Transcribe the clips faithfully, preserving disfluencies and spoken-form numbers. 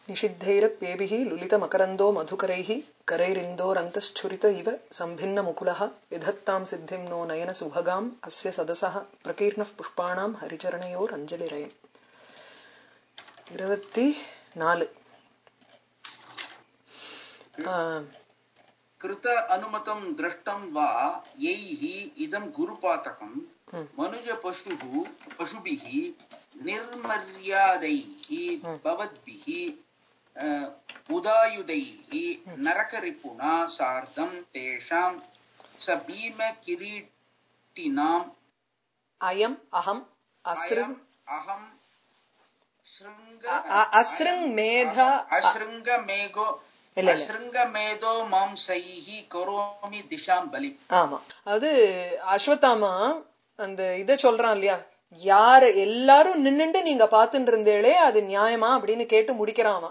निषिद्धैरप्येभिः लुलितमकरन्दो मधुकरैः करैरिन्दोरन्तश्छुरित इव सम्भिन्नमुकुलः विधत्तां सिद्धिं नो नयनसुभगाम् अस्य सदसः प्रकीर्णः पुष्पाणां हरिचरणयोरञ्जलिरयम् இருபத்தி நாலு कृत अनुमतं दृष्टं वा यैः इदं गुरुपातकं मनुज पशुः पशुभिः निर्मर्यादैः भवद्भिः उदायुधैः नरकरिपुणा सार्धं तेषां सबीम किरीटिनाम् अयम् अहम् अस्रं अहं अस्रं मेध अश्रृंग मेघो அஸ்ருங்க மேதோ மாம்சைஹி கரோமி திஷாம் பலி. ஆமா, அது அஸ்வத்தாமா அந்த இத சொல்றான் இல்லையா, யாரு எல்லாரும் நின்னுண்டு நீங்க பாத்துட்டு இருந்தேளே அது நியாயமா அப்படின்னு கேட்டு முடிக்கிறாமா.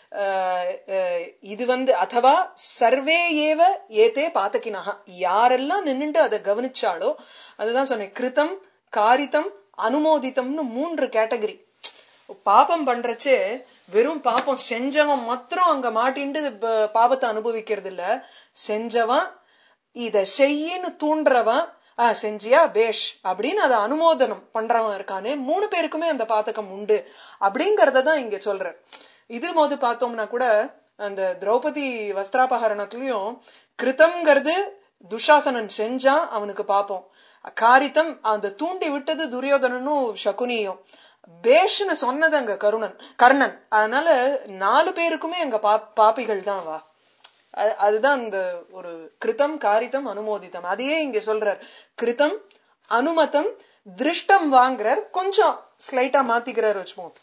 இது வந்து அதுவா சர்வே ஏவ ஏதே பாத்தகினஹ, யாரெல்லாம் நின்னுண்டு அதை கவனிச்சாலோ அதுதான் சொன்னேன். கிருதம், காரிதம், அனுமோதித்தம்னு மூன்று கேட்டகரி. பாபம் பண்றச்சே வெறும் பாப்பம் செஞ்சவன் மாத்திரம் அங்க மாட்டிண்டு பாபத்தை அனுபவிக்கிறது இல்ல, செஞ்சவன் இத செய்யின்னு தூண்டுறவன் ஆஹ் செஞ்சியா பேஷ் அப்படின்னு அதை அனுமோதனம் பண்றவன் இருக்கானே, மூணு பேருக்குமே அந்த பாத்தகம் உண்டு அப்படிங்கறதான் இங்க சொல்ற. இது போது பார்த்தோம்னா கூட அந்த திரௌபதி வஸ்திராபகரணத்திலயும் கிருதம்ங்கிறது துஷாசனன் செஞ்சான், அவனுக்கு பாப்போம். காரித்தம் அந்த தூண்டி விட்டது துரியோதனனும் சகுனியும், பேஷ்னு சொன்னது அங்க கருணன் கர்ணன். அதனால நாலு பேருக்குமே அங்க பா பாப்பிகள் தான் வா. அதுதான் இந்த ஒரு கிருதம், காரிதம், அனுமோதித்தம். அதையே இங்க சொல்றார். கிருதம், அனுமதம், திருஷ்டம் வாங்குறார், கொஞ்சம் ஸ்லைட்டா மாத்திக்கிறார் வச்சுப்போம்.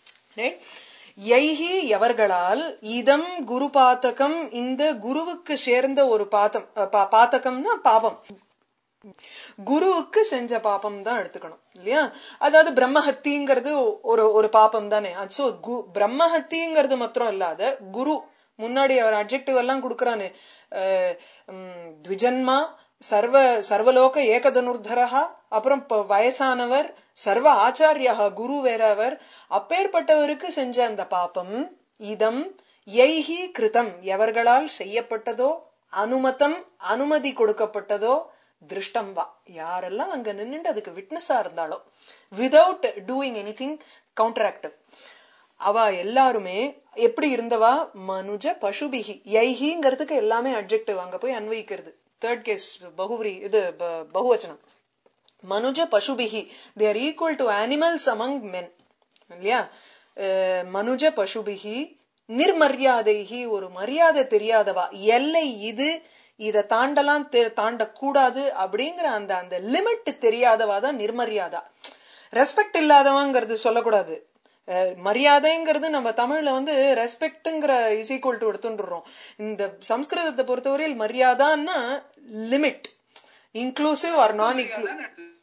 யைஹி எவர்களால், இதம் குரு பாத்தகம் இந்த குருவுக்கு சேர்ந்த ஒரு பாத்தம், பாத்தகம்னா பாபம், குருவுக்கு செஞ்ச பாப்பம் தான் எடுத்துக்கணும் இல்லையா. அதாவது பிரம்மஹத்திங்கிறது ஒரு ஒரு பாப்பம் தானே. சோ பிரம்மஹத்திங்கிறது மாத்திரம் இல்லாத குரு முன்னாடி அவர் அட்ஜெக்டிவ் எல்லாம் கொடுக்கறானே, த்விஜன்மா, சர்வ சர்வலோக ஏகதனுர்தரஹா, அப்புறம் வயசானவர், சர்வ ஆச்சாரியா, குரு வேறவர், அப்பேற்பட்டவருக்கு செஞ்ச அந்த பாப்பம். இதம் யைஹி கிருதம் எவர்களால் செய்யப்பட்டதோ, அனுமதம் அனுமதி கொடுக்கப்பட்டதோ, திருஷ்டம் வா யாரெல்லாம் அங்க நின்னுட்டு அதுக்கு விட்னஸா இருந்தாலோ, விதவுட் டூயிங் எனிதிங் கவுண்டராக்டிவ், அவ எல்லாருமே எப்படி இருந்தவா, மனுஜ பசுபிகி. யைஹிங்கிறதுக்கு எல்லாமே அட்ஜெக்டிவ் அங்க போய் அன்வயிக்கிறது. தேர்ட் கேஸ் பகுவரி, இது பகுவச்சனம். மனுஜ பசுபிகி, they are equal to animals among men இல்லையா. மனுஜ பசுபிகி நிர்மரியாதைஹி, ஒரு மரியாதை தெரியாதவா, எல்லை இது இத தாண்டலாம் தாண்டக்கூடாது அப்படிங்கிற அந்த அந்த லிமிட் தெரியாதவாதான் நிர்மரியாதா. ரெஸ்பெக்ட் இல்லாதவங்கிறது சொல்லக்கூடாது. மரியாதைங்கிறது நம்ம தமிழ்ல வந்து ரெஸ்பெக்ட்ங்கிற இஸ் ஈக்குவல் டு எடுத்துடுறோம். இந்த சம்ஸ்கிருதத்தை பொறுத்தவரையில் மரியாதான்னா limit, inclusive or non inclusive.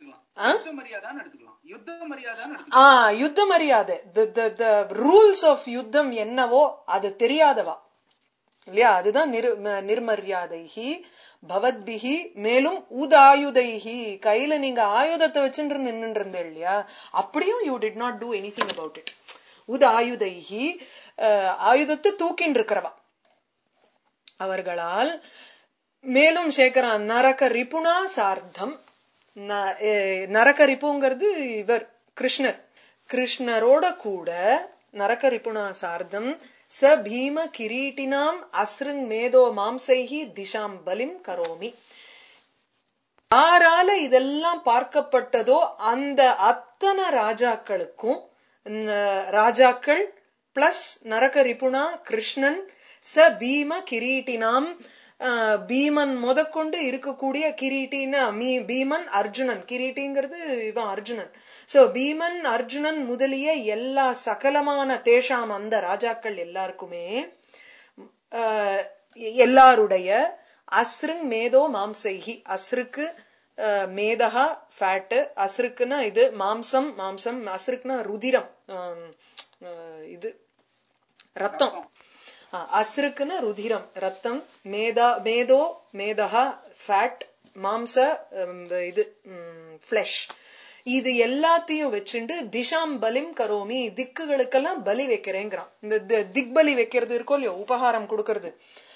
Ah யுத்த மரியாதை, ரூல்ஸ் ஆஃப் யுத்தம் என்னவோ அது தெரியாதவா இல்லையா. அதுதான் நிர் நிர்மரியாதைஹி பவத்பிஹி. மேலும் உதாயுதைஹி, கையில நீங்க ஆயுதத்தை வச்சுட்டு நின்று இருந்த இல்லையா, அப்படியும் you did not do anything about it. உதாயுதைஹி, ஆயுதத்தை தூக்கின்னு இருக்கிறவா அவர்களால். மேலும் சேர்க்கிறான் நரக ரிபுணா சார்த்தம். நரக ரிப்புங்கிறது இவர் கிருஷ்ணர், கிருஷ்ணரோட கூட நரக ரிபுணா சார்த்தம். ச பீம கிரீட்டினாம் அஸ்ருங் மேதோ மாம்சைஹி திஷாம் பலிம் கரோமி. யாரால இதெல்லாம் பார்க்கப்பட்டதோ அந்த அத்தனை ராஜாக்களுக்கும், ராஜாக்கள் பிளஸ் நரக ரிபுணா கிருஷ்ணன், ச பீம கிரீட்டினாம், பீமன் முதற்கொண்டு இருக்கக்கூடிய கிரீட்டினா மீ பீமன் அர்ஜுனன், கிரீட்டிங்கிறது இவன் அர்ஜுனன். சோ பீமன் அர்ஜுனன் முதலிய எல்லா சகலமான தேஷாம் அந்த ராஜாக்கள் எல்லாருக்குமே எல்லாருடைய அஸ்ருங் மேதோ மாம்சைஹி, அஸ்ருக்கு மேதஹா ஃபேட், அஸ்ருக்குன்னா இது மாம்சம், மாம்சம் அஸ்ருக்குன்னா ருதிரம், இது ரத்தம், அஸ்ருக்குன்னா ருதிரம் ரத்தம், மேதா மேதோ மேதஹா ஃபேட், மாம்ச இது ஃபிளஷ், இது எல்லாத்தையும் வச்சுண்டு திஷாம் பலிம் கரோமி, திக்குகளுக்கெல்லாம் பலி வைக்கிறேங்கிறான். இந்த திக்பலி வைக்கிறது இருக்கோ இல்லையோ, உபகாரம் கொடுக்கறது,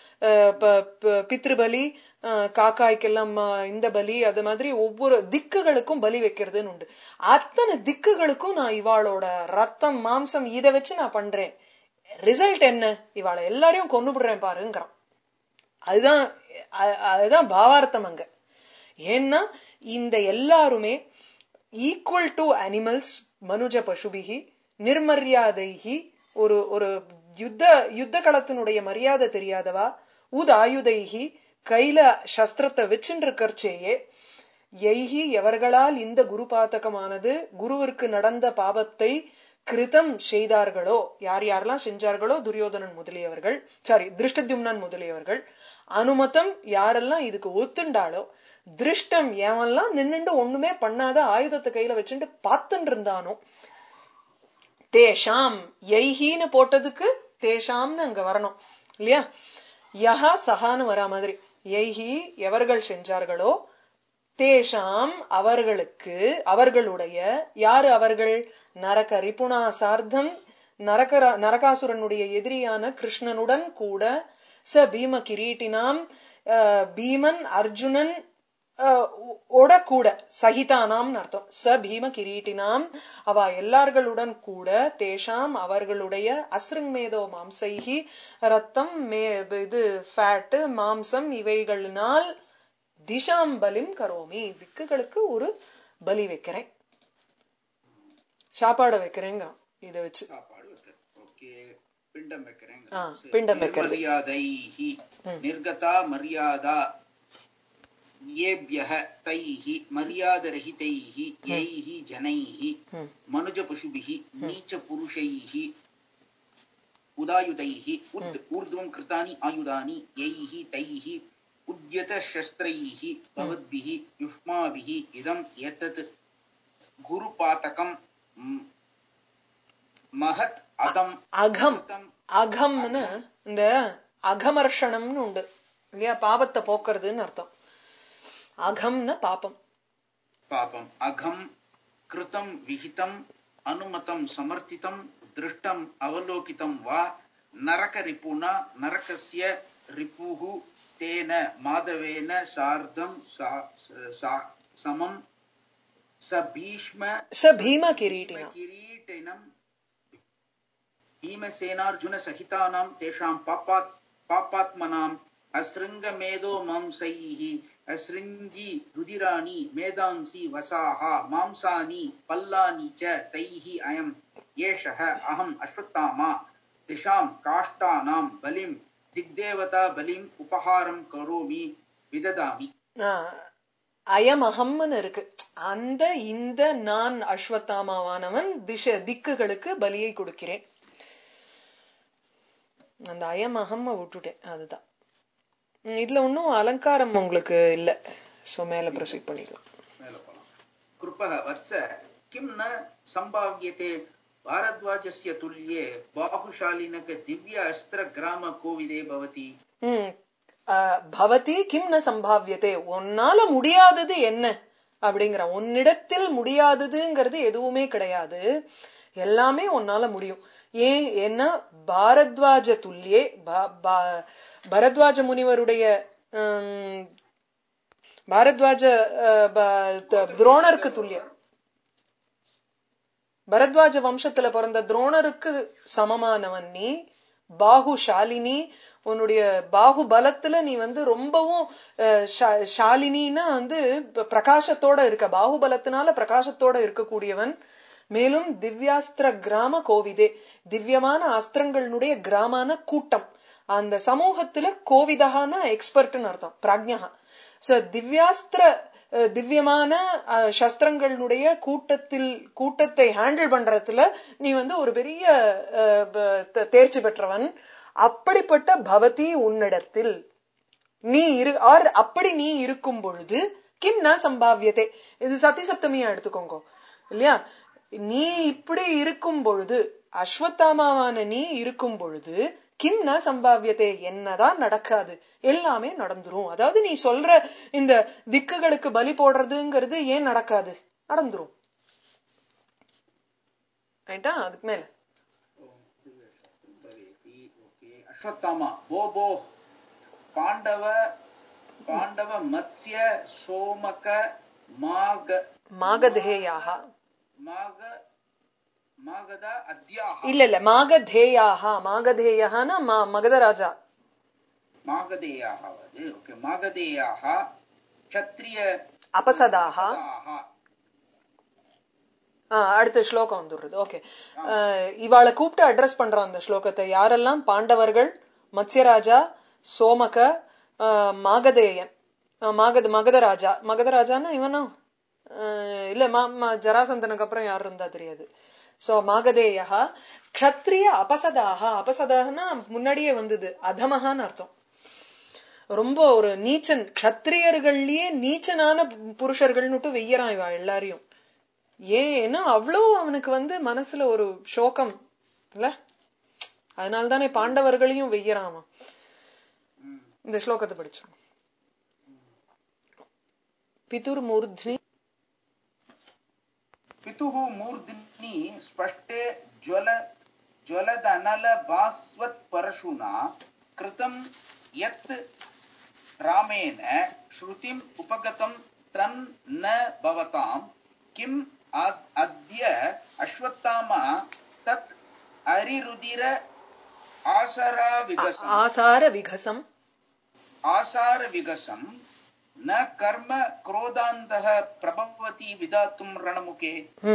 பித்ருபலி, காக்காய்க்கெல்லாம் இந்த பலி, அது மாதிரி ஒவ்வொரு திக்குகளுக்கும் பலி வைக்கிறதுன்னு உண்டு. அத்தனை திக்குகளுக்கும் நான் இவாளோட ரத்தம் மாம்சம் இதை வச்சு நான் பண்றேன். ரிசல்ட் என்ன? இவாளை எல்லாரையும் கொண்டு விடுறேன் பாருங்கிறான். அதுதான் அதுதான் பாவார்த்தம் அங்க. ஏன்னா இந்த எல்லாருமே ஈக்குவல் டு அனிமல்ஸ், மனுஜ பசுபிகி நிர்மரியாதைகி, ஒரு ஒரு யுத்த யுத்த களத்தினுடைய மரியாதை தெரியாதவா, உத் ஆயுதைகி கையில சஸ்திரத்தை வச்சுருக்கச்சேயே, எய்கி எவர்களால் இந்த குரு பாத்தகமானது குருவிற்கு நடந்த பாபத்தை கிருதம் செய்தார்களோ, யார் யாரெல்லாம் செஞ்சார்களோ, துரியோதனன் முதலியவர்கள், சாரி திருஷ்டத்யும்னன் முதலியவர்கள், அனுமதம் யாரெல்லாம் இதுக்கு ஒத்துண்டாலோ, திருஷ்டம் எவெல்லாம் நின்னுண்டு ஒண்ணுமே பண்ணாத ஆயுதத்தை கையில வச்சுட்டு பார்த்துட்டு இருந்தானோ, தேஷாம் யைஹின்னு போட்டதுக்கு தேஷாம்னு அங்க வரணும் இல்லையா, யஹா சஹான்னு வரா மாதிரி, யைஹி எவர்கள் செஞ்சார்களோ, தேஷாம் அவர்களுக்கு, அவர்களுடைய, யாரு அவர்கள், நரக ரிபுணா சார்த்தம், நரக நரகாசுரனுடைய எதிரியான கிருஷ்ணனுடன் கூட, ச பீம கிரீட்டினாம், பீமன் அர்ஜுனன் ஓட கூட, சகிதானாம் அர்த்தம், ச பீம கிரீட்டினாம் அவ எல்லார்களுடன் கூட, தேஷாம் அவர்களுடைய, அஸ்ருங்மேதோ மாம்சைகி ரத்தம், மே இது ஃபேட் மாம்சம் இவைகளினால், திஷாம் பலிம் கரோமி திக்குகளுக்கு ஒரு பலி வைக்கிறேன், சாப்பாடு வைக்கிறேங்க. இத வச்சு பிண்டம் வைக்கிறேன். பிண்டம் வைக்கிறது. மரியாதைஹி நிர்கதா மரியாதா ஏப்யஹ தைஹி மரியாதரஹிதைஹி யைஹி ஜனைஹி மனுஜ பசுபிஹி நீச்ச புருஷைஹி உதாயுதைஹி உத் ஊர்த்வம் கிருதானி ஆயுதானி யைஹி தைஹி உத்யத சஸ்த்ரைஹி பவத்பிஹி யுஷ்மாபிஹி இதம் ஏதத் குருபாதகம் மஹத் அதம் அகம். அகம்னு இந்த அகமர்ஷணம்னு உண்டு இல்லையா, பாபத்தை போக்குறதுன்னு அர்த்தம். அகம்னா பாபம். பாபம் அகம் கிருதம் விஹிதம் அனுமதம் சமர்த்திதம் திருஷ்டம் அவலோகிதம் வா நரக ரிபுனா நரகஸ்ய ரிபுஹு தேன மாதவேன சார்தம் சமம் ச பீஷ்ம ச பீம கிரீட்டினம் கிரீட்டினம் भीमसेनार्जुन सहितानां तेषां पापात् पापात्मनां असृङ्गमेधो मांसैः असृङ्गी रुधिराणि मेधांसि वसाः मांसानि पल्लानि च तैः अयम् एषः अहम् अश्वत्थामा दिशां काष्ठानां बलिं दिग्देवता बलिम् उपहारं करोमि विददामि. அயம் அகம்னு இருக்கு. அந்த இந்த நான் அஸ்வத்தாமாவானவன் திச திக்குகளுக்கு பலியை கொடுக்கிறேன். அந்த அயம் அகம்ம விட்டுட்டேன். அதுதான் இதுல ஒன்னும் அலங்காரம் உங்களுக்கு இல்ல. சோ மேல ப்ரொசீட் பண்ணிக்கலாம். மேல போலாம். கிருபஹ வத்ஸ கிம் ந சம்பாவ்யதே பாரத்வாஜஸ்ய துல்யே பாஹுஷாலினக திவ்ய அஸ்திர கிராம கோவிதே பவதி. ம் பவதி கிம் ந சம்பாவ்யதே, உன்னால முடியாதது என்ன அப்படிங்கிற, உன்னிடத்தில் முடியாததுங்கிறது எதுவுமே கிடையாது, எல்லாமே உன்னால முடியும். ஏன் என்ன, பாரத்வாஜ துல்லியே, பரத்வாஜ முனிவருடைய பாரத்வாஜ துரோணருக்கு துல்லிய, பரத்வாஜ வம்சத்துல பிறந்த துரோணருக்கு சமமானவன் நீ. பாகுஷாலினி, உன்னுடைய பாகு பலத்துல நீ வந்து ரொம்பவும் ஷாலினின்னா வந்து பிரகாசத்தோட இருக்க, பாகுபலத்தினால பிரகாசத்தோட இருக்கக்கூடியவன். மேலும் திவ்யாஸ்திர கிராம கோவிதே, திவ்யமான அஸ்திரங்களுடைய கிராமான கூட்டம், அந்த சமூகத்துல கோவிதகான எக்ஸ்பர்ட்னு அர்த்தம், பிராஜ்ஞா. சோ திவ்யாஸ்திர திவ்யமான சஸ்திரங்களுடைய கூட்டத்தில் கூட்டத்தை ஹேண்டில் பண்றதுல நீ வந்து ஒரு பெரிய தேர்ச்சி பெற்றவன். அப்படிப்பட்ட பவதி உன்னிடத்தில் நீ இரு, ஆர் அப்படி நீ இருக்கும் பொழுது, கிம் ந சம்பாவியதே, இது சதி சப்தமியா எடுத்துக்கோங்க இல்லையா, நீ இப்படி இருக்கும் பொழுது, அஸ்வத்தாமாவான நீ இருக்கும் பொழுது, கிம் ந சம்பாவியதே, என்னதான் நடக்காது, எல்லாமே நடந்துரும். அதாவது நீ சொல்ற இந்த திக்குகளுக்கு பலி போடுறதுங்கிறது ஏன் நடக்காது, நடந்துரும். ரைட்டா? அதுக்கு மேல அஸ்வத்தாமா போ போ பாண்டவ பாண்டவ மத்ஸ்ய சோமக மாக மாகதேயாக மாக மாகத அத்யாக இல்ல இல்ல மாகதேயாக மாகதேயஹனா மகதராஜா மாகதேயாக வது ஓகே மாகதேயாக க்ஷத்ரிய அபசதாக அடுத்த ஸ்லோகம் வந்துடுறது. ஓகே, இவாளை கூப்பிட்டு அட்ரஸ் பண்றான் அந்த ஸ்லோகத்தை. யாரெல்லாம்? பாண்டவர்கள், மத்ஸ்யராஜா, சோமக, மாகதேயன், மாகத மகதராஜா. மகதராஜான்னா இவனா இல்ல, ஜராசந்தனுக்கு அப்புறம் யாரு இருந்தா தெரியாது. சோ மாகதேயா க்ஷத்ரிய அபசதாக. அபசதாகனா முன்னாடியே வந்தது, அதமகான்னு அர்த்தம். ரொம்ப ஒரு நீச்சன், க்ஷத்ரியர்கள்லயே நீச்சனான புருஷர்கள்னுட்டு வெய்யறான் இவா எல்லாரையும். ஏன்னா அவ்வளோ அவனுக்கு வந்து மனசுல ஒரு சோகம் இல்ல, அதனால்தானே பாண்டவர்களையும் வெய்யறாமா. இந்த ஸ்லோகத்தை படிச்சோம். பிதுர் மூர்த்னி பிதுஹு மூர்த்னி ஸ்பஷ்டே ஜ்வல ஜ்வலதனல பாஸ்வத் பரஷுனா கிருதம் யத் ராமேன ஸ்ருதிம் உபகதம் தன் ந பவதாம் கிம் அத்ய அஸ்வத்தாமா தத் அரிருதிர ஆசார விகசம் ஆசார விகசம் ஆசார விகசம் ந கர்ம क्रोधान्तः பிரபவதி விதாத்தும் ரணமுகே.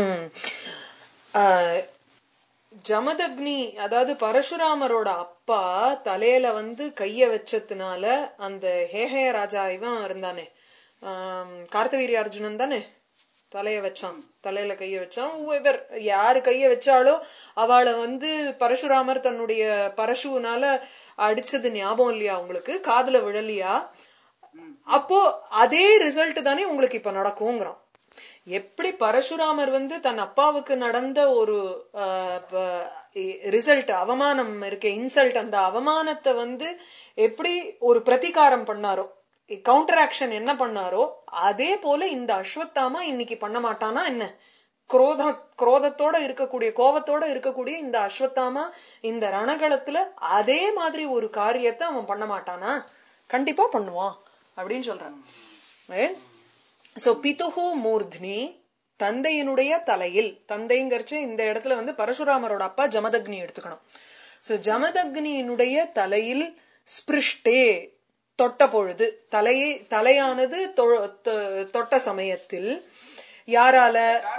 ஜமதக்னி அதாவது பரசுராமரோட அப்பா தலையில வந்து கைய வச்சதுனால அந்த ஹேஹய ராஜா இவன் இருந்தானே, கார்த்தவீரிய அர்ஜுனன் தானே தலைய வச்சான், தலையில கைய வச்சான். இவர் யாரு கைய வச்சாலோ அவளை வந்து பரசுராமர் தன்னுடைய பரசுனால அடிச்சது ஞாபகம் இல்லையா உங்களுக்கு? காதுல விழலியா? அப்போ அதே ரிசல்ட் தானே உங்களுக்கு இப்ப நடக்கும்ங்கிறான். எப்படி பரசுராமர் வந்து தன் அப்பாவுக்கு நடந்த ஒரு ரிசல்ட், அவமானம் இருக்க இன்சல்ட், அந்த அவமானத்தை வந்து எப்படி ஒரு பிரதிகாரம் பண்ணாரோ, கவுண்டர் ஆக்ஷன் என்ன பண்ணாரோ, அதே போல இந்த அஸ்வத்தாமா இன்னைக்கு பண்ண மாட்டானா என்ன? குரோத குரோதத்தோட இருக்கக்கூடிய, கோபத்தோட இருக்கக்கூடிய இந்த அஸ்வத்தாமா இந்த ரணகளத்துல அதே மாதிரி ஒரு காரியத்தை அவன் பண்ண மாட்டானா? கண்டிப்பா பண்ணுவான் அப்படின்னு சொல்றான். சோ பிதுஹு மூர்த்னி தந்தையினுடைய தலையில், தந்தைங்கிறச்சு இந்த இடத்துல வந்து பரசுராமரோட அப்பா ஜமதக்னி எடுத்துக்கணும். சோ ஜமதக்னியினுடைய தலையில் ஸ்பிருஷ்டே தொட்ட பொழுது, தலையை தலையானது தொட்ட சமயத்தில் யாரால?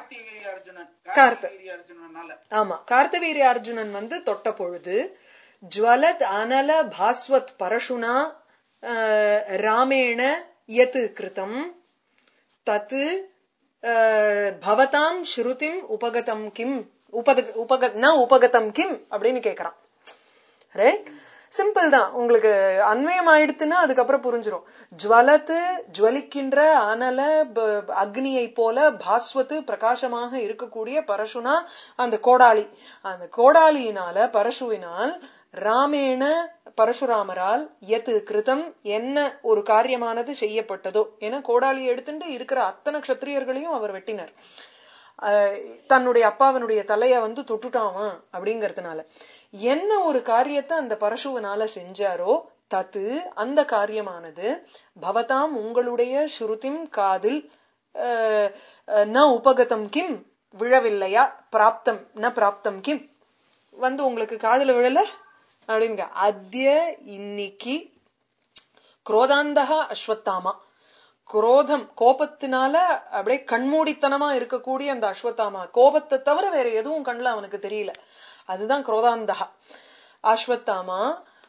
ஆமா, கார்த்தவீரிய அர்ஜுனன் வந்து தொட்ட பொழுது ஜ்வலத் அனல பாஸ்வத் பரசுனா ராமேண யத் கிருதம் தத் பவதாம் ஸ்ருதிம் உபகதம் கிம் உபக ந உபகதம் கிம் அப்படின்னு கேக்குறான். ரைட், சிம்பிள் தான். உங்களுக்கு அன்வயம் ஆயிடுத்துன்னா அதுக்கப்புறம் புரிஞ்சிடும். ஜுவலத்து ஜுவலிக்கின்ற அனல அக்னியை போல, பாஸ்வத்து பிரகாசமாக இருக்கக்கூடிய பரசுனா அந்த கோடாளி, அந்த கோடாளியினால பரசுவினால் ராமேண பரசுராமரால் எது கிருதம் என்ன ஒரு காரியமானது செய்யப்பட்டதோ. ஏன்னா கோடாளியை எடுத்துட்டு இருக்கிற அத்தனை க்ஷத்திரியர்களையும் அவர் வெட்டினார், தன்னுடைய அப்பாவனுடைய தலைய வந்து தொட்டுட்டாமா அப்படிங்கறதுனால. என்ன ஒரு காரியத்தை அந்த பரசுவனால செஞ்சாரோ தத்து அந்த காரியமானது பவதாம் உங்களுடைய ஸ்ருதிம் காதில் ந உபகதம் கிம் விழவில்லையா, பிராப்தம் ந பிராப்தம் கிம் வந்து உங்களுக்கு காதுல விழல அப்படிங்க. அத்ய இன்னைக்கு குரோதாந்தகா அஸ்வத்தாமா, குரோதம் கோபத்தினால அப்படியே கண்மூடித்தனமா இருக்கக்கூடிய அந்த அஸ்வத்தாமா, கோபத்தை தவிர வேற எதுவும் கண்ணுல அவனுக்கு தெரியல, அதுதான் குரோதாந்தகா அஸ்வத்தாமா.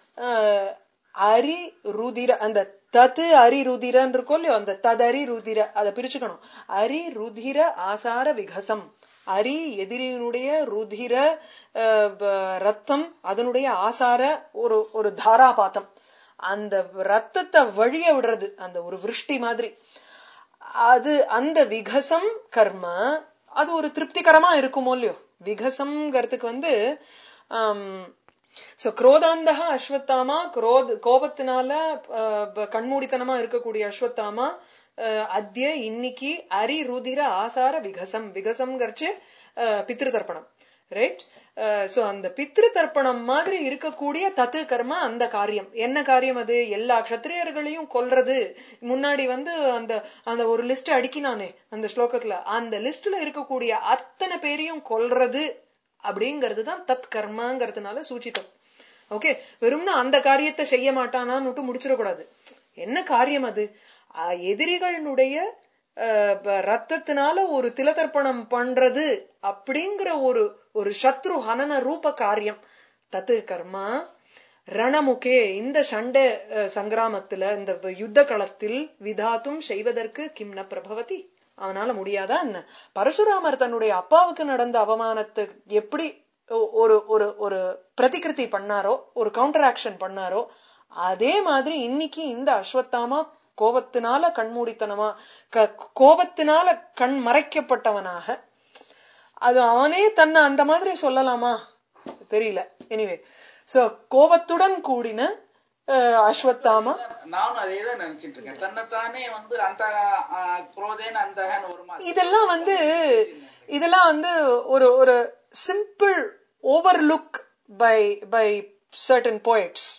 அரி ருதிர, அந்த தத்து அரி ருதிரன் இருக்கும் இல்லையோ, அந்த ததரி ருதிர அதை பிரிச்சுக்கணும். அரி ருதிர ஆசார விகசம், அரி எதிரியினுடைய ருதிர ரத்தம், அதனுடைய ஆசார ஒரு ஒரு தாராபாத்தம், அந்த ரத்தத்தை வழிய விடுறது, அந்த ஒரு விருஷ்டி மாதிரி. அது அந்த விகசம் கர்ம, அது ஒரு திருப்திகரமா இருக்குமோ இல்லையோ. விகசம்ங்கிறதுக்கு வந்து ஆஹ் சோ குரோதாந்தகா அஸ்வத்தாமா, குரோத் கோபத்தினால கண்மூடித்தனமா இருக்கக்கூடிய அஸ்வத்தாமா அத்ய இன்னைக்கு அரி ருதிர ஆசார விகசம், விகசம்ங்கிறச்சு பித்ரு தர்ப்பணம், ரைட். சோ அந்த பித்ரு தர்ப்பணம் மாதிரி இருக்கக்கூடிய தத்து கர்மா அந்த காரியம். என்ன காரியம் அது? எல்லா க்ஷத்திரியர்களையும் கொல்றது. முன்னாடி வந்து அந்த அந்த ஒரு லிஸ்ட் அடிக்கினானே அந்த ஸ்லோகத்துல, அந்த லிஸ்ட்ல இருக்கக்கூடிய அத்தனை பேரையும் கொல்றது அப்படிங்கிறது தான் தத் கர்மாங்கிறதுனால சூச்சித்தம். ஓகே, வெறும்னா அந்த காரியத்தை செய்ய மாட்டானான்னு முடிச்சிடக்கூடாது. என்ன காரியம் அது? எதிரிகளுடைய ரத்தத்தினால ஒரு திலதர்ப்பணம் பண்றது அப்படிங்கிற ஒரு ஒரு சத்ரு ஹனன ரூப காரியம் தத்து கர்மா. ரணமுகே, இந்த சண்டை சங்கிராமத்துல இந்த யுத்த களத்தில் விதாத்தும் செய்வதற்கு கிம்ன பிரபவதி, அவனால முடியாதா என்ன? பரசுராமர் தன்னுடைய அப்பாவுக்கு நடந்த அவமானத்தை எப்படி ஒரு ஒரு ஒரு பிரதிகிருதி பண்ணாரோ, ஒரு கவுண்டர் ஆக்ஷன் பண்ணாரோ, அதே மாதிரி இன்னைக்கு இந்த அஸ்வத்தாமா கோபத்தினால கண்மூடித்தனமா கோபத்தினால கண் மறைக்கப்பட்டவனாக, அது அவனே தன்னை அந்த மாதிரி சொல்லலாமா தெரியல. எனிவே, சோ கோபத்துடன் கூடின அஸ்வத்தாமா. நானும் அதேதான் நினைச்சிட்டு இருக்கேன். தன்னைத்தானே வந்து அந்த குரோதேன அந்த ஒரு இதெல்லாம் வந்து இதெல்லாம் வந்து ஒரு ஒரு simple overlook by by certain poets.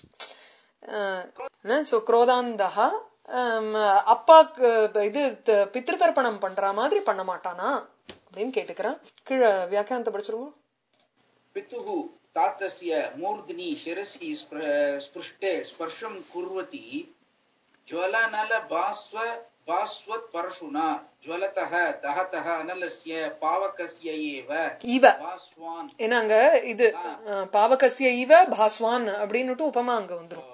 So குரோதாந்தஹா அப்பாக்கு இது பித்ரு தர்ப்பணம் பண்ற மாதிரி பண்ண மாட்டானா அப்படின்னு கேட்டுக்கிறான். கீழே வியாக்கியானத்தை படிச்சிருவோம். பித்துஹு தாத்தஸ்ய மூர்த்னி சிரசி ஸ்பிருஷ்டே ஸ்பர்ஷம் குர்வதி ஜ்வலநல பாஸ்வ பாஸ்வத் பரசுனா ஜ்வலதஹ தஹதஹ அனலஸ்ய பாவகஸ்ய ஏவ இவ பாஸ்வான். என்னங்க இது பாவகஸ்ய இவ பாஸ்வான் அப்படின்னுட்டு உபமா அங்க வந்துரும்.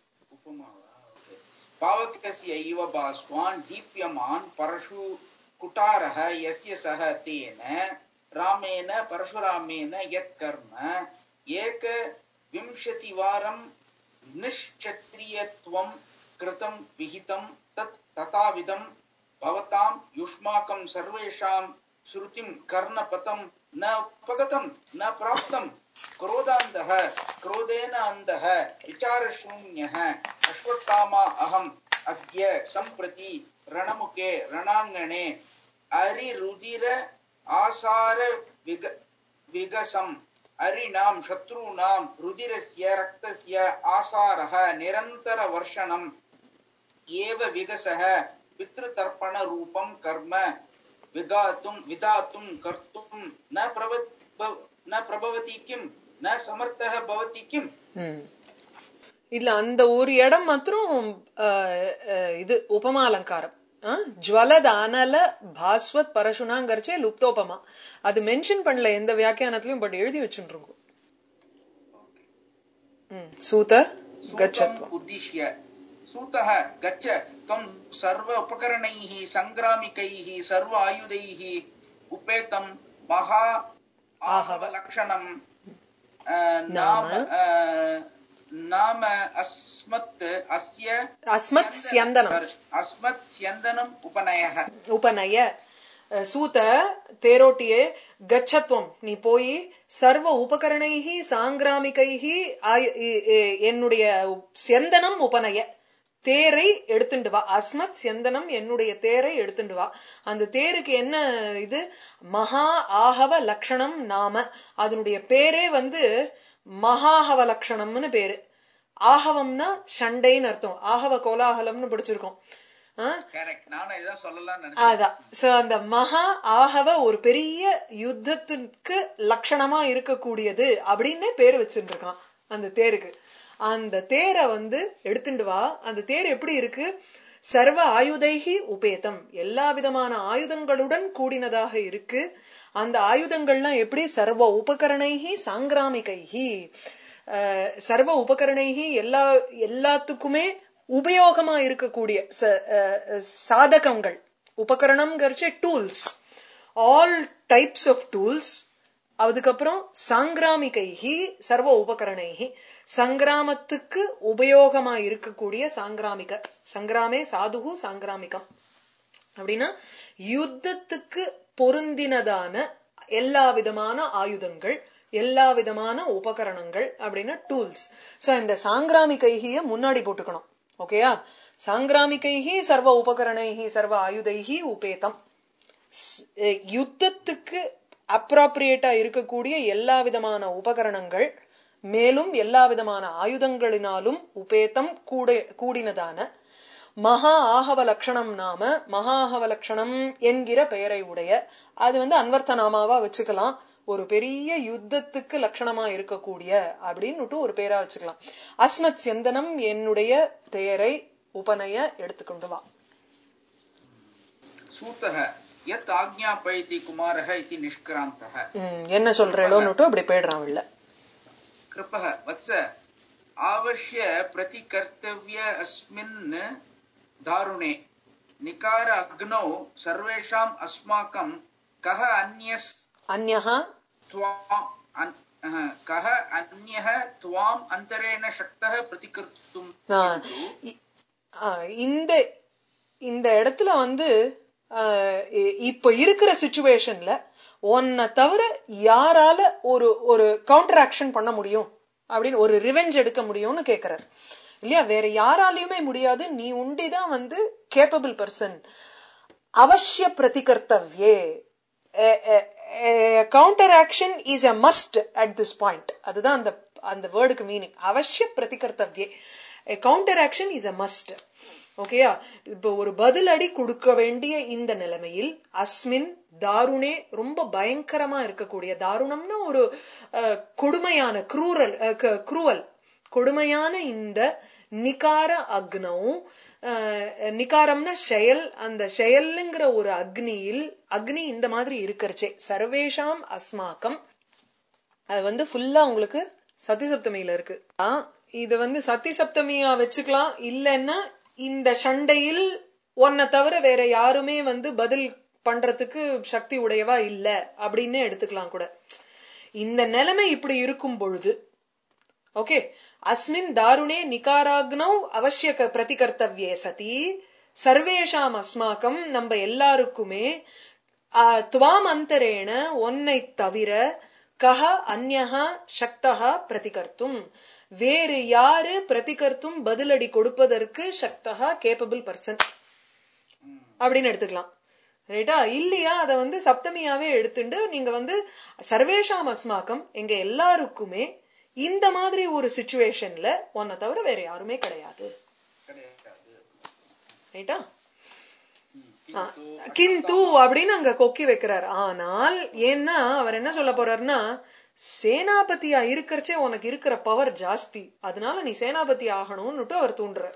பாவகஸ்ய இவ பாஸ்வான் தீப்யமான் பரசு குட்டாரஹ யஸ்ய சஹ தேன ராமேன பரசுராமேன யத் கர்ம ஏக விம்சதிவாரம் நிஷ்சத்ரியத்வம் கிருதம் விஹிதம் தத் ததாவிதம் பவதாம் யுஷ்மாகம் சர்வேஷாம் ஸ்ருதிம் கர்ணபதம் ந உபகதம் ந பிராப்தம் क्रोधान्धः क्रोधेन अन्धः विचारशून्यः अश्वत्थामा अहम् अद्य सम्प्रति रणमुखे रणाङ्गणे अरिरुधिर आसार विग विगसम् अरिणां शत्रूणां रुधिरस्य रक्तस्य आसारः निरन्तरवर्षणम् एव विगसः पितृतर्पणरूपं कर्म विगातुं विधातुं कर्तुं न प्रवत् न प्रभवति किम न समर्थः भवति किम. இதுல அந்த ஒரு இடம் மாத்திரம் இது உபமா அலங்காரம். ஜ்வலதானல பாஸ்வத் பரசுனாங்கர்ச்சே லுப்தோபமா அது மென்ஷன் பண்ணல எந்த வியாக்கியானத்திலயும், பட் எழுதி வச்சுருக்கோம். சூத கச்சத்வம் உத்திஷ்ய சூதः गच्छ त्वं सर्व उपकरणैः संग्रामिकैः सर्व आयुधैः उपेतं महा आहव लक्षणं नाम नाम अस्मत् अस्य अस्मत् स्यन्दनम् अस्मत् स्यन्दनम् उपनयः उपनय. சூத தேரோட்டியே கச்சத்வம், நீ போய் சர்வ உபகரணைஹி சாங்கிராமிகைஹி என்னுடைய ஸ்யந்தனம் உபநய தேரை எடுத்துட்டு வா. அஸ்மத் ஸ்யந்தனம் என்னுடைய தேரை எடுத்துட்டு வா. அந்த தேருக்கு என்ன இது? மகா ஆஹவ லட்சணம் நாம, அதனுடைய பேரே வந்து மகாஹவ லட்சணம்னு பேரு. ஆஹவம்னா சண்டைன்னு அர்த்தம். ஆஹவ கோலாகலம்னு படிச்சிருக்கோம். அந்த மகா ஆஹவ ஒரு பெரிய யுத்தத்துக்கு லட்சணமா இருக்கக்கூடியது அப்படின்னு பேரு வச்சுட்டு இருக்கான் அந்த தேருக்கு. அந்த தேரை வந்து எடுத்துட்டு வா. அந்த தேர் எப்படி இருக்கு? சர்வ ஆயுதைகி உபேதம், எல்லா விதமான ஆயுதங்களுடன் கூடினதாக இருக்கு. அந்த ஆயுதங்கள்லாம் எப்படி? சர்வ உபகரணைகி சாங்கிராமிகைகி, சர்வ உபகரணைகி எல்லா எல்லாத்துக்குமே உபயோகமா இருக்கக்கூடிய சாதகங்கள். உபகரணம்ங்கிறச்சே tools, all types of tools. அதுக்கப்புறம் சாங்கிராமிகைகி சர்வ உபகரணைகி, சங்கிராமத்துக்கு உபயோகமா இருக்கக்கூடிய சாங்கிராமிக. சங்கிராமே சாதுகு சாங்கிராமிகம் அப்படின்னா யுத்தத்துக்கு பொருந்தினதான எல்லா விதமான ஆயுதங்கள், எல்லா விதமான உபகரணங்கள் அப்படின்னா டூல்ஸ். சோ இந்த சாங்கிராமிகைகிய முன்னாடி போட்டுக்கணும். ஓகேயா? சாங்கிராமிகைகி சர்வ உபகரணைகி சர்வ ஆயுதைகி உபேதம். யுத்தத்துக்கு அப்ராப்ரியேட்டா இருக்கக்கூடிய எல்லா விதமான உபகரணங்கள் மேலும் எல்லா விதமான ஆயுதங்களினாலும் உபேதம் கூட கூடினதான மகா ஆகவ லட்சணம் நாம மகா ஆகவ லட்சணம் என்கிற பெயரை உடைய, அது வந்து அன்வர்த்த நாமாவா வச்சுக்கலாம், ஒரு பெரிய யுத்தத்துக்கு லட்சணமா இருக்கக்கூடிய அப்படின்னுட்டு ஒரு பேரா வச்சுக்கலாம். அஸ்மத் செந்தனம் என்னுடைய பெயரை உபநய எடுத்துக்கொண்டு வா. சூதஹ யத் ஆக்ஞாபயதி குமாரஹ இதி நிஷ்கிராந்தஹ. என்ன சொல்றேளோன்னுட்டு அப்படி போயிடுறான் உள்ள. கிருபஹ வத்ஸ ஆவஷ்ய பிரதிகர்த்தவ்ய அஸ்மின் தாருணே நிகார அக்னௌ சர்வேஷாம் அஸ்மாகம் கஹ அன்யஸ் அன்யஹ த்வாம் கஹ அன்யஹ த்வாம் அந்தரேண சக்தஹ பிரதிகர்த்தும். இந்த இந்த இடத்துல வந்து இப்ப இருக்கிற சிச்சுவேஷன்ல உன்னை தவிர யாரால ஒரு ஒரு கவுண்டர் ஆக்ஷன் பண்ண முடியும் அப்படின்னு, ஒரு ரிவெஞ்ச் எடுக்க முடியும்னு கேக்குறாரு இல்லையா? வேற யாராலையுமே முடியாது, நீ உண்டிதான் வந்து கேப்பபிள் பர்சன். அவசிய பிரதிகர்த்தவ்யே, counter action is a must at this point. அதுதான் அந்த அந்த வேர்டுக்கு மீனிங். அவசிய பிரதிகர்த்தவ்யே, counter action is a must. ஓகேயா? இப்ப ஒரு பதில் அடி கொடுக்க வேண்டிய இந்த நிலைமையில் அஸ்மின் தாருணே, ரொம்ப பயங்கரமா இருக்கக்கூடிய, தாருணம்னா ஒரு கொடுமையான குரூரல் குரூவல் கொடுமையான இந்த நிகார அக்னௌ, நிகாரம்னா செயல், அந்த செயல்ங்கிற ஒரு அக்னியில், அக்னி இந்த மாதிரி இருக்கிறச்சே சர்வேஷாம் அஸ்மாக்கம், அது வந்து ஃபுல்லா உங்களுக்கு சதி சப்தமியில இருக்கு. இது வந்து சதி சப்தமியா வச்சுக்கலாம், இல்லைன்னா இந்த சண்டையில் ஒன்ன தவிர வேற யாருமே வந்து பதில் பண்றதுக்கு சக்தி உடையவா இல்ல அப்படின்னு எடுத்துக்கலாம் கூட. இந்த நிலைமை இப்படி இருக்கும் பொழுது, ஓகே, அஸ்மின் தாருணே நிகாராக்னௌ அவசிய பிரதிகர்த்தவ்யே சதி சர்வேஷாம் அஸ்மாக்கம், நம்ம எல்லாருக்குமே துவாம் அந்தரேண ஒன்னை தவிர கஹ அன்யஹா சக்தஹா பிரதிகர்த்தும், வேறு யாரு பிரதிகர்த்தும் பதிலடி கொடுப்பதற்கு சக்தஹா கேப்பபிள் பர்சன் அப்படின்னு எடுத்துக்கலாம். ரைட்டா? இல்லையா அத வந்து சப்தமியாவே எடுத்துட்டு நீங்க வந்து சர்வேஷாம் அஸ்மாக்கம், எங்க எல்லாருக்குமே இந்த மாதிரி ஒரு சிச்சுவேஷன்ல ஒன்ன தவிர வேற யாருமே கிடையாது. ரைட்டா? கிந்து அப்படின்னு அங்க கொக்கி வைக்கிறார். ஆனால் ஏன்னா அவர் என்ன சொல்ல போறாருன்னா, சேனாபதியா இருக்கிறச்சே உனக்கு இருக்கிற பவர் ஜாஸ்தி, அதனால நீ சேனாபதி ஆகணும்னுட்டு அவர் தூண்டுறார்.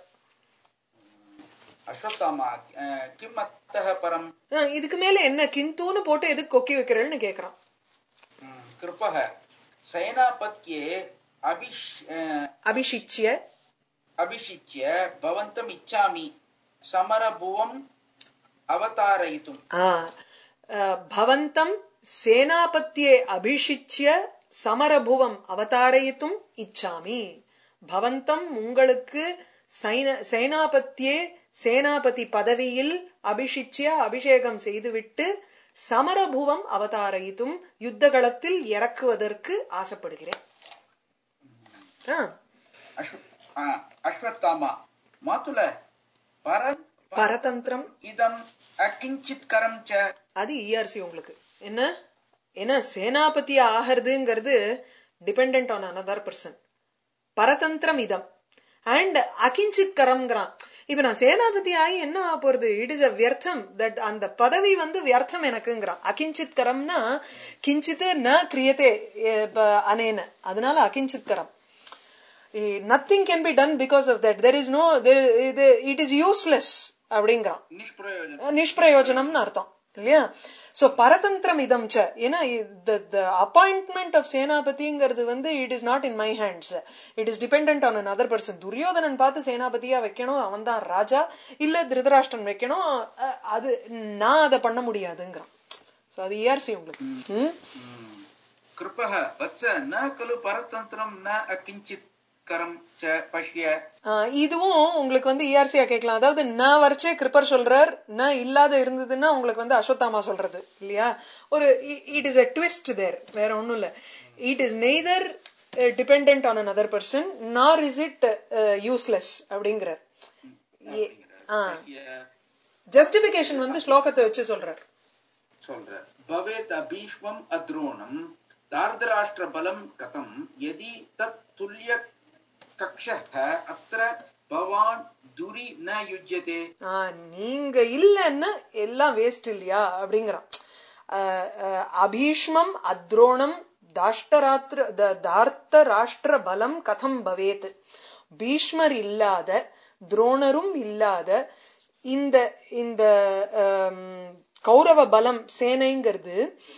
இதுக்கு மேல என்ன கிந்துன்னு போட்டு எதுக்கு கொக்கி வைக்கிறேன்னு கேக்குறான். கிருபஹ சேனாபத்யே அபிஷிச்ய அபிஷிச்ய பவந்தம் இச்சாமி சமரபுவம் அவதாரயிதும். பவந்தம் சேனாபத்யே அபிஷிச்ய சமரபுவம் அவதாரயிதும் இச்சாமி. பவந்தம் உங்களுக்கு சேனாபத்யே சேனாபதி பதவியில் அபிஷிச்ய அபிஷேகம் செய்துவிட்டு சமரபுவம் அவதாரயிதும் யுத்தகளத்தில் இறக்குவதற்கு ஆசைப்படுகிறேன். அஸ்வத்தாமா மாதுல பரதந்திரம் இதம் அகிஞ்சித் கரம் ச. அது இஆர்சி உங்களுக்கு என்ன என்ன சேனாபதி ஆகிறதுங்கிறது டிபெண்டன்ட் ஆன் அனதர் பர்சன். பரதந்திரம் இதம் அண்ட் அகிஞ்சித் கரம்ங்கிறான். இப்ப நான் சேனாபதி ஆகி என்ன ஆக போறது? இட் இஸ் அ வியர்த்தம், தட் அந்த பதவி வந்து வியர்த்தம் எனக்குங்கிறான். அகிஞ்சித் கரம்னா கிஞ்சித் ந கிரியதே அனேன, அதனால அகிஞ்சித் கரம். Nothing can be done because of that. There is no, it is useless அப்படிங்கிறான். நிஷ்பிரயோஜனம்னு அர்த்தம் இல்லையா? சோ பரதந்திரம் இதம் ச, ஏன்னா அப்பாயின்ட்மெண்ட் ஆஃப் சேனாபதிங்கிறது வந்து it is not in my hands, it is dependent on another person. Duryodhanan பார்த்து சேனாபதியா வைக்கணும், அவன் தான் ராஜா, இல்ல திருதராஷ்டிரன் வைக்கணும், அது நான் அதை பண்ண முடியாதுங்கிறான். சோ அது இஆர்சி உங்களுக்கு. கிருபஹ வத்ஸ ந கலு பரதந்திரம் ந அகிஞ்சித் கரம் ச பஷ்ய. இதுவும் உங்களுக்கு வந்து இஆர்சியா கேட்கலாம். அதாவது நான் வரைச்சே கிருப்பர் சொல்றார், நான் இல்லாத இருந்ததுன்னா உங்களுக்கு வந்து அஸ்வத்தாமா சொல்றது இல்லையா? ஒரு it is a twist there, வேற ஒண்ணும் இல்ல. It is neither dependent on another person nor is it useless அப்படிங்கிறார். ஜஸ்டிபிகேஷன் வந்து ஸ்லோகத்தை வச்சு சொல்றார். சொல்றார். பவேத் அபீஷ்மம் அத்ரோணம் தார்தராஷ்டிர பலம் கதம் யதி தத் துல்ய கக்ஷஹ அத்ர பவான் துரி ந யுஜ்யதே. நீங்க இல்லன்னா எல்லாம் வேஸ்ட் இல்லையா அப்படிங்கிறான். அபீஷ்மம் அத்ரோணம் தாஷ்டராத்திர தார்த்த ராஷ்டிர பலம் கதம் பவேத். பீஷ்மர் இல்லாத துரோணரும் இல்லாத இந்த இந்த கௌரவ பலம் சேனைங்கிறது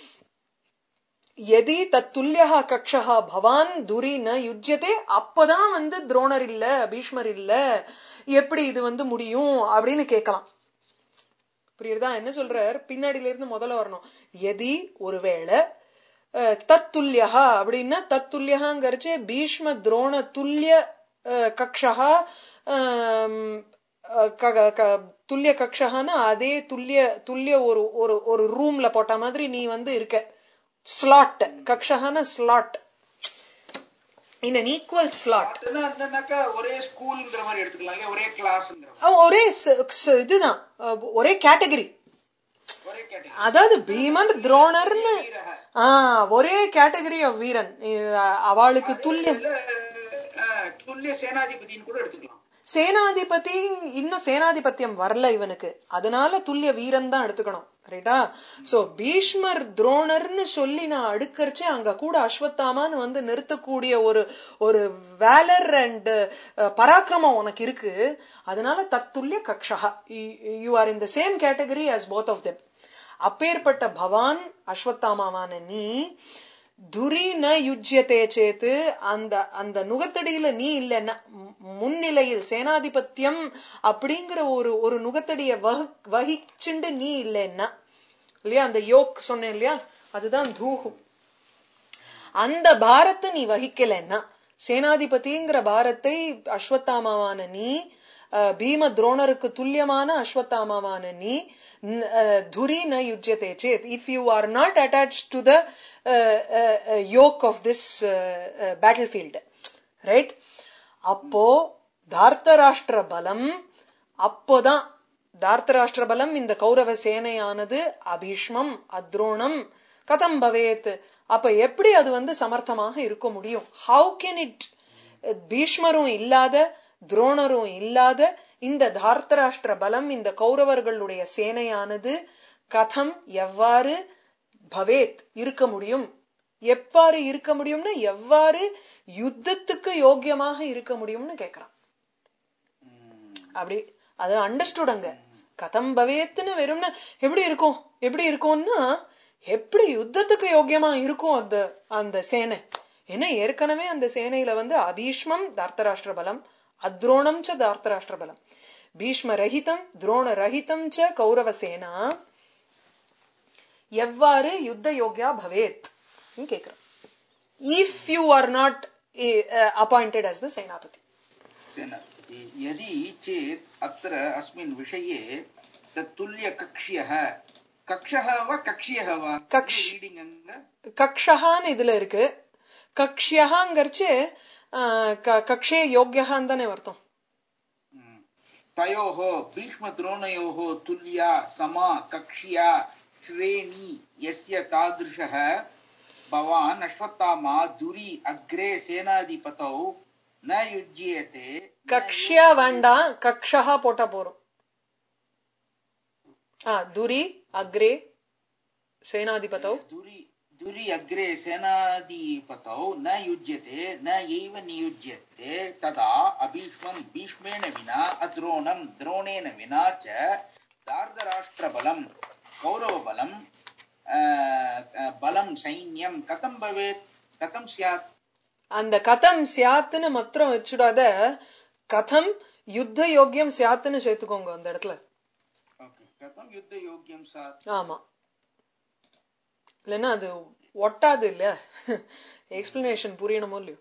எதி தத்துல்யா கக்ஷா பவான் துரி ந யுஜ்யதே. அப்பதான் வந்து துரோணர் இல்ல பீஷ்மர் இல்ல எப்படி இது வந்து முடியும் அப்படின்னு கேட்கலாம். புரியுதா என்ன சொல்றார்? பின்னாடியில இருந்து முதல்ல வரணும். எதி ஒருவேளை தத்துல்யா அப்படின்னா தத்துல்யங்கிறச்சு பீஷ்ம துரோண துல்லிய கக்ஷா துல்லிய கக்ஷான்னா அதே துல்லிய துல்லிய ஒரு ஒரு ஒரு ரூம்ல போட்ட மாதிரி நீ வந்து இருக்க. ஸ்லாட் கக்ஷான slot in an equal slot. ஒரே ஸ்கூல்ங்கற மாதிரி எடுத்துக்கலாம் இல்ல ஒரே கிளாஸ்ங்கற ஒரே இதுதான் ஒரே கேட்டகரி. அதாவது பீமன் துரோணர்னு ஒரே கேட்டகரி ஆஃப் வீரன். அவளுக்கு துல்லிய துல்லிய சேனாதிபதின்னு கூட எடுத்துக்கலாம். சேனாதிபதி இன்னும் சேனாதிபத்தியம் வரல இவனுக்கு, அதனால துல்லிய வீரன் தான் எடுத்துக்கணும். ரைட்டா? சோ பீஷ்மர் துரோணர்னு சொல்லி நான் அடுக்கறச்சே அங்க கூட அஸ்வத்தாமான்னு வந்து நிறுத்தக்கூடிய ஒரு ஒரு வேலர் அண்ட் பராக்கிரமம் உனக்கு இருக்கு. அதனால தத்துல்ய கக்ஷா you are in the same category as both of them. அப்பேற்பட்ட பவான் அஸ்வத்தாமாவான நீ துரி ந யுஜ்யதே சேத்து அந்த அந்த நுகத்தடியில நீ இல்லைன்னா முன்னிலையில் சேனாதிபத்தியம் அப்படிங்கிற ஒரு ஒரு நுகத்தடிய வகிச்சுண்டு நீ இல்லைன்னா இல்லையா, அந்த யோக் சொன்னேன் இல்லையா, அதுதான் தூஹு. அந்த பாரத்தை நீ வகிக்கலன்னா சேனாதிபதிங்கிற பாரத்தை அஸ்வத்தாமாவான நீ பீம துரோணருக்கு துல்லியமான அஸ்வத்தாமாவான நீ துரி ந யுஜ்யதே சேத் if you are not attached to the yoke of this battle field, right? அப்போ தார்த்தராஷ்டிர பலம், அப்போதான் தார்த்தராஷ்டிர பலம் இந்த கௌரவ சேனையானது அபீஷ்மம் அத்ரோணம் கதம் பவேத். அப்ப எப்படி அது வந்து சமர்த்தமாக இருக்க முடியும்? How can it? பீஷ்மரும் இல்லாத துரோணரும் இல்லாத இந்த தார்த்தராஷ்டிர பலம் இந்த கௌரவர்களுடைய சேனையானது கதம் எவ்வாறு பவேத் இருக்க முடியும்? எவ்வாறு இருக்க முடியும்னு எவ்வாறு யுத்தத்துக்கு யோக்கியமாக இருக்க முடியும்னு கேக்குறான். அப்படி அது அண்டர்ஸ்டுடங்க. கதம் பவேத்னு வெறும்னா எப்படி இருக்கும் எப்படி இருக்கும்னா எப்படி யுத்தத்துக்கு யோக்கியமா இருக்கும் அந்த அந்த சேனை. ஏன்னா ஏற்கனவே அந்த சேனையில வந்து அபீஷ்மம் தார்த்தராஷ்டிர பலம் அத்ரோணம் ச தார்த்தராஷ்டிர பலம் பீஷ்ம ரஹிதம் துரோண ரஹிதம் ச கௌரவ சேனா எவ்வாறு யுத்த யோக்யா பவேத் கேக்குறான். If you are not appointed as the சேனாபதி. यदि चेत् अत्र अस्मिन् विषये तत्तुल्य कक्ष्यः कक्षः वा कक्ष्यः वा रीडिंग अंग कक्षहान இதுல இருக்கு. கக்ஷ்யஹங்கர்ச்சே கக்ஷே யோக்யஹான் தானே அர்த்தம். तयोः भीष्म द्रोणयोः तुल्या समा कक्ष्या श्रेणी यस्य तादृशः भवान् अश्वत्थामा दुरी अग्रे सेनाधिपतौ न युज्यते. கக்ஷ்யா வேண்டாம், கக்ஷஹா போட்டா போறோம். दुरी अग्रे सेनाधिपतौ दुरी दुरी अग्रे सेनाधिपतौ न युज्यते न एव नियुज्यते तदा अभीष्मं भीष्मेण विना अद्रोणं द्रोणेन विना च दार्धराष्ट्रबलं कौरवबलं बलं सैन्यं कथं भवेत् कथं स्यात्. அந்த கதம் சியாத்துன்னு மாத்திரம் வச்சுடாத, கதம் யுத்த யோக்கியம் சியாத்துன்னு சேர்த்துக்கோங்க அந்த இடத்துல. கதம் யுத்த யோக்கியம் சாத். ஆமா, இல்லன்னா அது ஒட்டாது இல்ல. எக்ஸ்பிளனேஷன் புரியணுமோ இல்லையோ.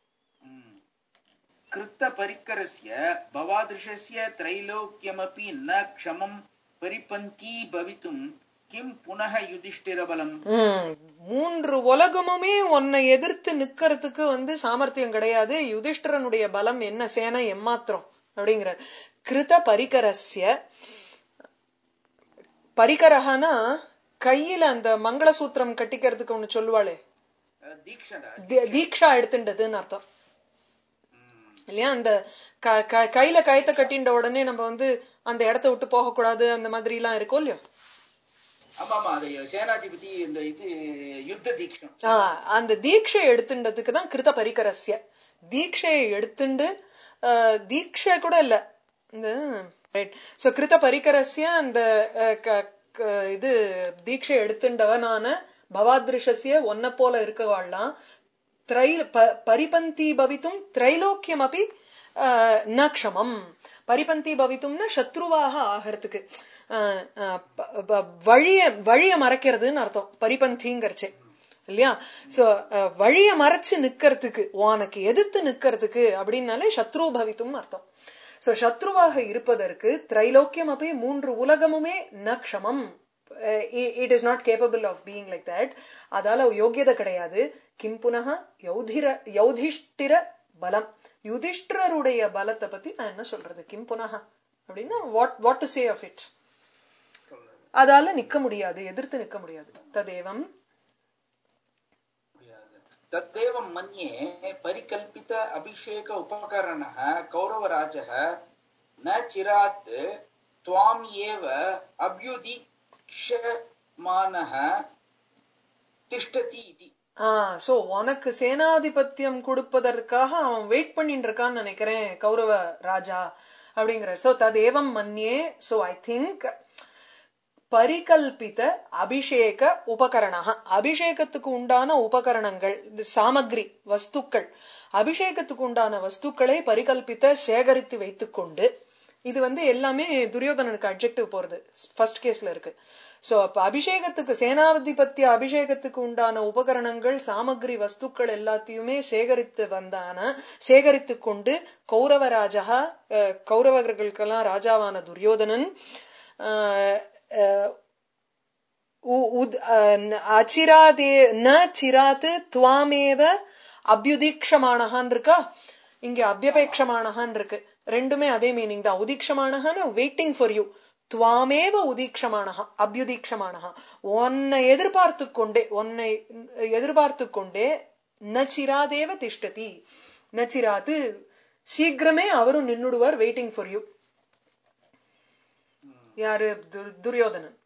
கிருத்த பரிக்கரஸ்ய பவாத்ருஷஸ்ய த்ரைலோக்கியமபி ந க்ஷமம் பரிபந்தி பவித்தும் கிம் புனः யுதிஷ்டிர பலம். மூன்று உலகமுமே உன்னை எதிர்த்து நிக்கிறதுக்கு வந்து சாமர்த்தியம் கிடையாது. யுதிஷ்டிரனுடைய பலம் என்ன, சேனை எம்மாத்திரம் அப்படிங்கிற. கிருத பரிகரஸ்ய, பரிகரஹனா கையில அந்த மங்களசூத்திரம் கட்டிக்கிறதுக்கு ஒண்ணு சொல்லுவாளே, தீக்ஷடா தி- தீக்ஷா எடுத்துண்டதுன்னு அர்த்தம் இல்லையா? அந்த க- க- கையில கயத்தை கட்டின்ற உடனே நம்ம வந்து அந்த இடத்த விட்டு போக கூடாது, அந்த மாதிரி எல்லாம் இருக்கும் இல்லையோ. ஆமா ஆமா அது சேனாதிபதி இந்த இது யுத்த தீக்ஷம். ஆஹ் அந்த தீட்சை எடுத்துண்டதுக்கு தான் கிருத பரிகரஸ்ய. தீட்சையை எடுத்துண்டு ஆஹ் தீட்சை கூட இல்ல இந்த ரைட். சோ கிருத பரிகரஸ்ய அந்த அஹ், க- க- இது தீட்சை எடுத்துண்டவனான பவாத்ரிஷஸ்ய ஒன்ன போல இருக்கவாள்லாம் திரை ப- பரிபந்தி பவித்தும் திரைலோக்கியம் அப்படி ந க்ஷமம். பரிபந்தி பவித்தும்னா சத்ருவாக ஆகிறதுக்கு அஹ், அஹ், ப- ப- வழிய வழிய மறைக்கிறதுன்னு அர்த்தம் பரிபந்திங்கிறச்சே இல்லையா? சோ வழிய மறைச்சு நிக்கிறதுக்கு, உனக்கு எதிர்த்து நிக்கிறதுக்கு அப்படின்னாலே சத்ரு பவித்தும் அர்த்தம். சோ சத்ருவாக இருப்பதற்கு திரைலோக்கியம் அப்படி மூன்று உலகமுமே ந க்ஷமம், it is not capable of being like that. அதால யோகியதை கிடையாது. கிம் புனக யௌதிர யௌதிஷ்டிர பலம், யுதிஷ்டிரருடைய பலத்தை பத்தி நான் என்ன சொல்றது? கிம் புனக அப்படின்னா what what to say of it. அதால நிக்க முடியாது, எதிர்த்து நிக்க முடியாது. ததேவம் तद्देवं मन्ये परिकल्पित अभिषेक उपकरणः कौरवराजः न चिरात् त्वाम् एव अभ्युदीक्षमानः तिष्ठति इति. ஆஹ் சோ உனக்கு சேனாதிபத்தியம் கொடுப்பதற்காக அவன் வெயிட் பண்ணிட்டு இருக்கான்னு நினைக்கிறேன் கௌரவ ராஜா அப்படிங்கிறார். சோ ததேவம் மன்யே. சோ ஐ திங்க் பரிகல்பித அபிஷேக உபகரண, அபிஷேகத்துக்கு உண்டான உபகரணங்கள், சாமக்ரி வஸ்துக்கள், அபிஷேகத்துக்கு உண்டான வஸ்துக்களை பரிகல்பித்த சேகரித்து வைத்துக் கொண்டு, இது வந்து எல்லாமே துரியோதனனுக்கு அட்ஜெக்டிவ் போறது ஃபர்ஸ்ட் கேஸ்ல இருக்கு. சோ அப்ப அபிஷேகத்துக்கு சேனாதிபத்திய அபிஷேகத்துக்கு உண்டான உபகரணங்கள் சாமக்ரி வஸ்துக்கள் எல்லாத்தையுமே சேகரித்து வந்தான, சேகரித்து கொண்டு கௌரவராஜா, கௌரவர்களுக்கெல்லாம் ராஜாவான துரியோதனன் அச்சிராதே ந சிராத்து துவாமேவ அபியுதீக்ஷமானஹான் இருக்கா, இங்க அபியபேட்சமானஹான் இருக்கு. ரெண்டுமே அதே மீனிங் தான். உதீக்ஷமானஹான்னு வெயிட்டிங் ஃபார் யூ, துவாமேவ உதீக்ஷமானஹா அபியுதீக்ஷமானஹா, உன்னை எதிர்பார்த்து கொண்டே, உன்னை எதிர்பார்த்து கொண்டே, ந சிராதேவ திஷ்டதி, ந சிராத்து சீக்கிரமே அவரும் நின்னுடுவார், வெயிட்டிங் ஃபார் யூ. யாரு? துரியோதனன்.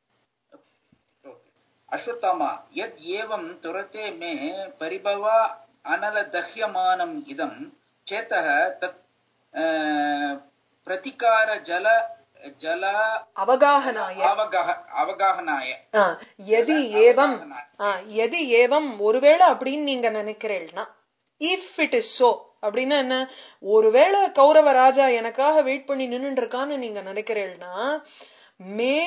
अश्वत्थामा यद् एवं तुरते मे परिभवा अनल दह्यमानम् इदं चेतः तत् प्रतिकार जल जल அவகாஹனாய அவகாஹனாய யதி ஏவம் யதி ஏவம் ஒருவேளை அப்படின்னு நீங்க நினைக்கிறீங்கன்னா, இஃப் இட் இஸ் சோ அப்படின்னா என்ன, ஒருவேளை கௌரவ ராஜா எனக்காக வெயிட் பண்ணி நின்று இருக்கான்னு நீங்க நினைக்கிறீங்கன்னா, மே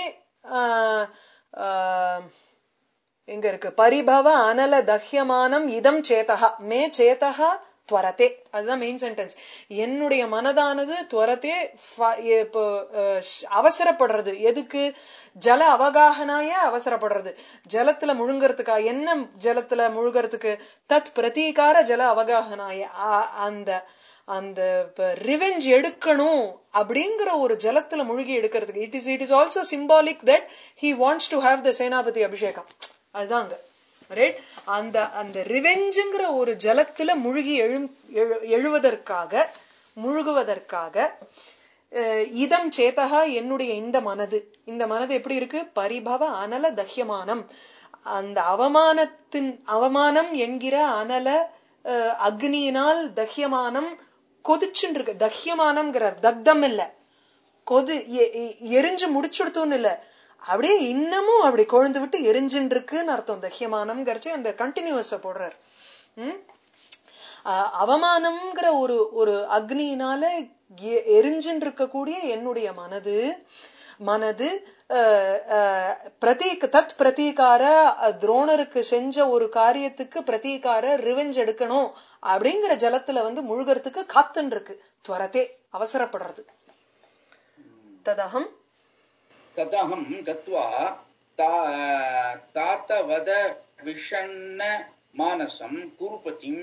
எங்க இருக்கு, பரிபவ அனல தஹ்யமானம் இதம் சேதகா, மே சேதகா துவரத்தே, அதுதான் மெயின் சென்டென்ஸ். என்னுடைய மனதானது துவரத்தே அவசரப்படுறது. எதுக்கு? ஜல அவகாகனாய அவசரப்படுறது, ஜலத்துல முழுங்கறதுக்கா. என்ன ஜலத்துல முழுகிறதுக்கு? தத் பிரதீகார ஜல அவகாகனாய, அந்த அந்த ரிவெஞ்ச் எடுக்கணும் அப்படிங்கிற ஒரு ஜலத்துல முழுகி எடுக்கிறதுக்கு. It is it is also symbolic that he wants to have the சேனாபதி அபிஷேகம். அதுதாங்க ரைட். அந்த அந்த ரிவெஞ்சுங்கிற ஒரு ஜலத்துல முழுகி எழு எழுவதற்காக முழுகுவதற்காக இதம் சேதகா என்னுடைய இந்த மனது, இந்த மனது எப்படி இருக்கு? பரிபவ அனல தஹ்யமானம், அந்த அவமானத்தின் அவமானம் என்கிற அனல அக்னியினால் தஹ்யமானம் கொதிச்சுன்னு இருக்கு. தஹ்யமானம்ங்கிறார், தக்தம் இல்ல, கொது எரிஞ்சு முடிச்சுடுத்தோன்னு இல்ல, அப்படியே இன்னமும் அப்படி கொழுந்து விட்டு எரிஞ்சுன்னு இருக்குன்னு அர்த்தம். தஹ்யமானம் கரைச்சி அந்த கண்டினியூஸ போடுறார். உம் அவமானம்ங்கிற ஒரு ஒரு அக்னியினால எரிஞ்சுன்னு இருக்கக்கூடிய என்னுடைய மனது மனது பிரதீக் தத் பிரதீகார, துரோணருக்கு செஞ்ச ஒரு காரியத்துக்கு பிரதீகார ரிவெஞ்ச் எடுக்கணும் அப்படிங்கிற ஜலத்துல வந்து முழுகிறதுக்கு காத்துன்னு இருக்கு. துவரத்தே அவசரப்படுறது. ததகம் तदहं गत्वा तातवद विषण्ण मानसं कुरुपतिं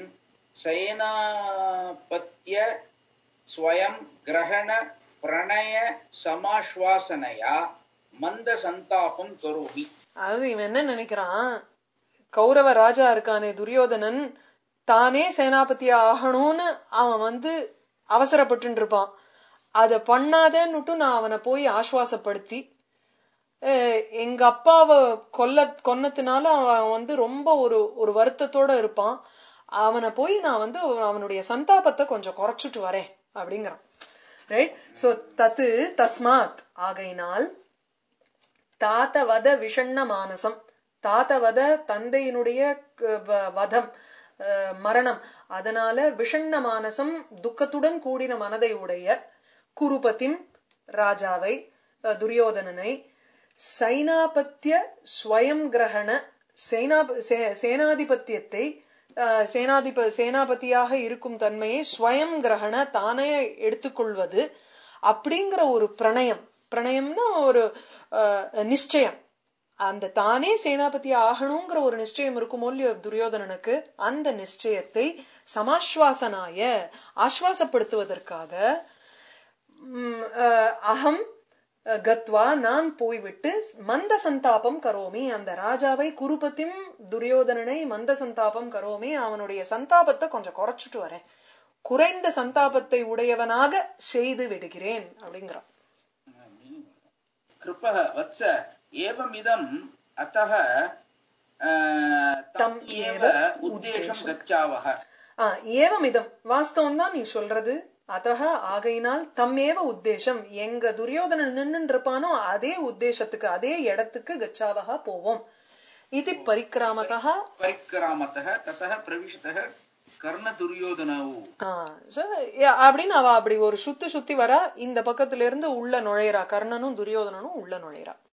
सेनापत्य स्वयं ग्रहण प्रणय समाश्वासनया மந்த சந்தாபம் கரோமி. அதாவது இவன் என்ன நினைக்கிறான், கௌரவ ராஜா இருக்கானே துரியோதனன் தானே சேனாபதியா ஆகணும்னு அவன் வந்து அவசரப்பட்டு இருப்பான். அத பண்ணாதன்னுட்டு நான் அவனை போய் ஆசுவாசப்படுத்தி, எங்க அப்பாவை கொல்ல கொன்னதுனால அவன் வந்து ரொம்ப ஒரு ஒரு வருத்தத்தோட இருப்பான். அவனை போய் நான் வந்து அவனுடைய சந்தாபத்தை கொஞ்சம் குறைச்சுட்டு வரேன் அப்படிங்கிறான். ரைட். சோ தத்து தஸ்மாத் ஆகையினால், தாத்தவத விஷண்ண மானசம், தாத்தவத தந்தையினுடைய வதம் மரணம், அதனால விஷண்ண மானசம் துக்கத்துடன் கூடின மனதை உடைய குருபதிம் ராஜாவை துரியோதனனை, சைனாபத்திய ஸ்வயம் கிரகண சேனா சேனாதிபத்தியத்தை சேனாதிப சேனாபதியாக இருக்கும் தன்மையை ஸ்வயம் கிரகண தானே எடுத்துக்கொள்வது அப்படிங்கிற ஒரு பிரணயம். பிரணயம்னா ஒரு நிச்சயம். அந்த தானே சேனாபதி ஆகணுங்கிற ஒரு நிச்சயம் இருக்குமோ இல்லையோ துரியோதனனுக்கு, அந்த நிச்சயத்தை சமாஸ்வாசனாய ஆஸ்வாசப்படுத்துவதற்காக அகம் கத்வா நான் போய்விட்டு மந்த சந்தாபம் கரோமி, அந்த ராஜாவை குருபதிம் துரியோதனனை மந்த சந்தாபம் கரோமி, அவனுடைய சந்தாபத்தை கொஞ்சம் குறைச்சிட்டு வரேன், குறைந்த சந்தாபத்தை உடையவனாக செய்து விடுகிறேன் அப்படிங்கிறான். கிருபஹ வத்ச ஏவமிதம் அத்தஹ தம் ஏவ உத்தேசம் கச்சாவஹ. ஆ ஏவமிதம் வாஸ்தவம் தான் நீ சொல்றது. அத்தஹ ஆகையினால், தம்மேவ உத்தேசம் எங்க துரியோதனன் நின்னு இருப்பானோ அதே உத்தேசத்துக்கு அதே இடத்துக்கு கச்சாவஹ போவோம். இது பரிக்கிராமதஹ பரிக்கிராமதஹ ததஹ பிரவிஷ்டஹ கர்ண துரியோதனவு. அப்படின்னு அவ அப்படி ஒரு சுத்தி சுத்தி வரா. இந்த பக்கத்துல இருந்து உள்ள நுழையறா. கர்ணனும் துரியோதனனும் உள்ள நுழையறா.